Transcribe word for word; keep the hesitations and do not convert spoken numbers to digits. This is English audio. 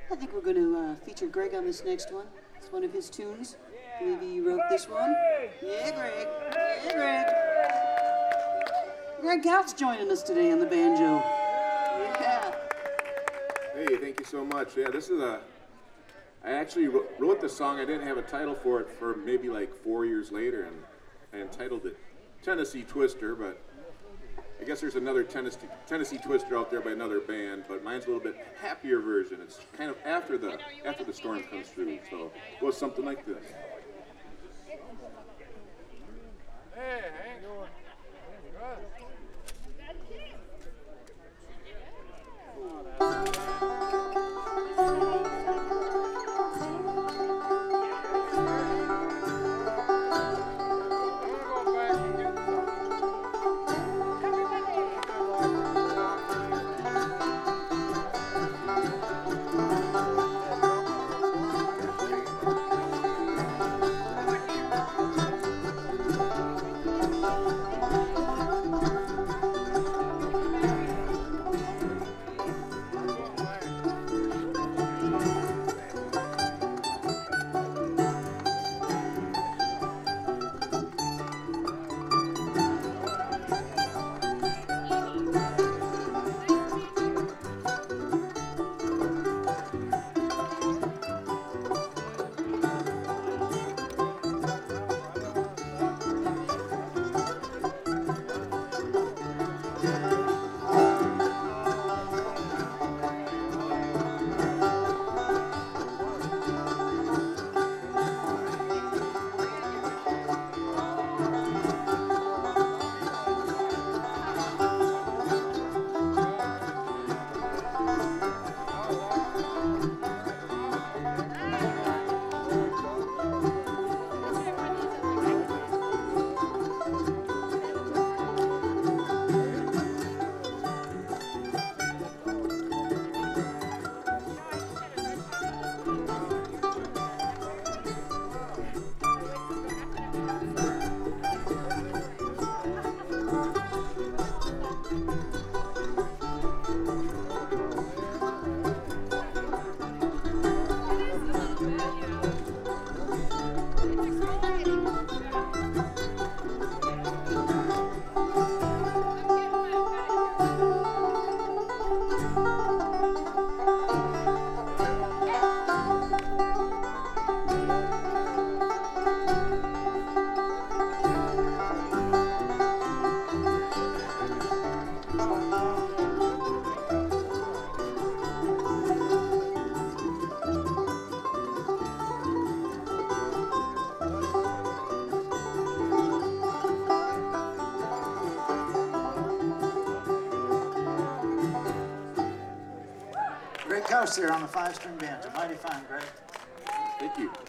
I think we're going to uh, feature Greg on this next one. It's one of his tunes. I believe he wrote this one. Yeah, Greg. Yeah, Greg. Greg Gout's joining us today on the banjo. Yeah. Hey, thank you so much. Yeah, this is a... I actually wrote this song. I didn't have a title for it for maybe like four years later, and I entitled it Tennessee Twister, but I guess there's another Tennessee, Tennessee Twister out there by another band, but mine's a little bit happier version. It's kind of after the after the storm comes through, so it goes something like this. Hey, Hank. Good. Greg Gout's there on the five-string banjo. Mighty fine, Greg. Thank you.